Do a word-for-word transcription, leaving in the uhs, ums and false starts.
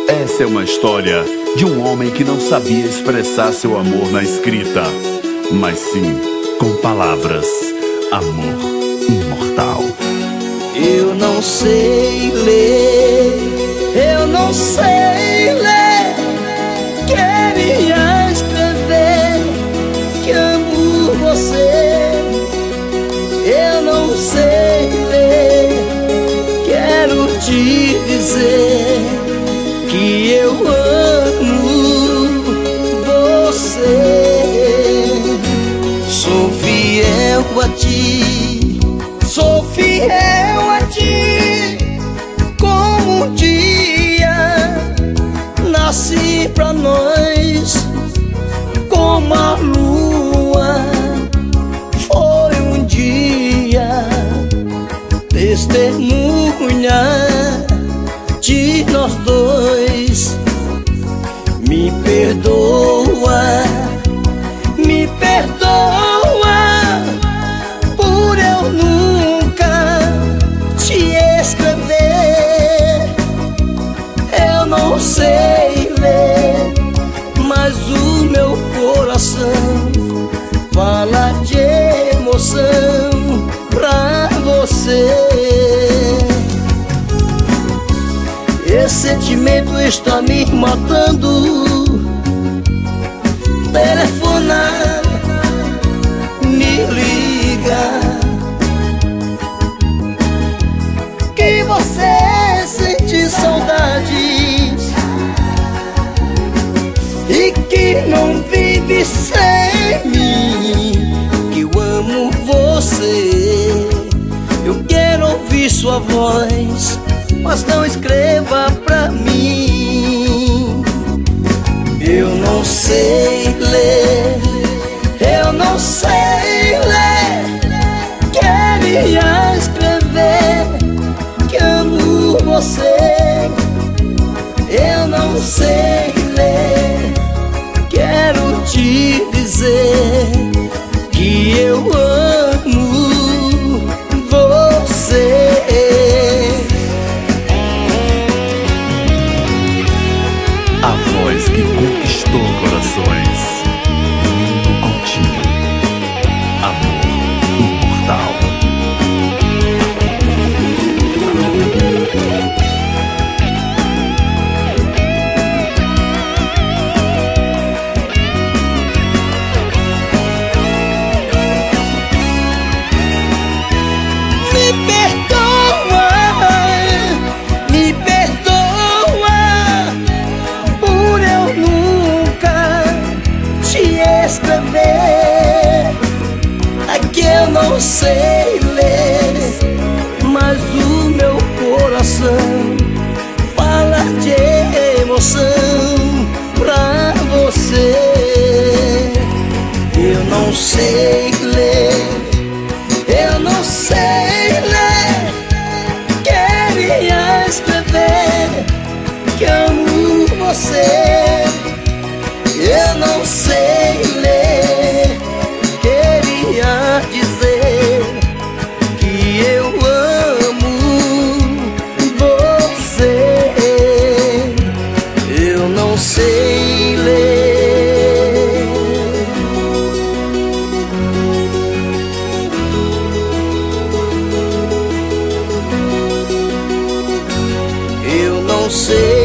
Essa é uma história de um homem que não sabia expressar seu amor na escrita, mas sim com palavras. Amor imortal. Eu não sei ler, eu não sei ler, queria escrever que amo você. Eu não sei ler, quero te dizer que eu amo você. Sou fiel a ti, sou fiel a ti, como um dia nasci pra nós, como a lua foi um dia testemunha de nós dois. Me perdoa, me perdoa por eu nunca te escrever. Eu não sei ler, mas o meu coração fala de emoção pra você. Esse sentimento está me matando. Telefona, me liga, que você sente saudades e que não vive sem mim, que eu amo você. Eu quero ouvir sua voz, mas não escreva pra mim. Eu não sei ler, eu não sei ler, queria escrever que amo você. Eu não sei ler, quero te dizer que eu amo você. A voz que conquistou corações. Lindo Coutinho. Amor imortal. Me perdoa, me perdoa por eu nunca te escrever. É que eu não sei ler, mas o meu coração fala de emoção pra você. Eu não sei ler, eu não sei ler, queria escrever que amo você. Eu não sei ler, queria dizer que eu amo você. Eu não sei ler, eu não sei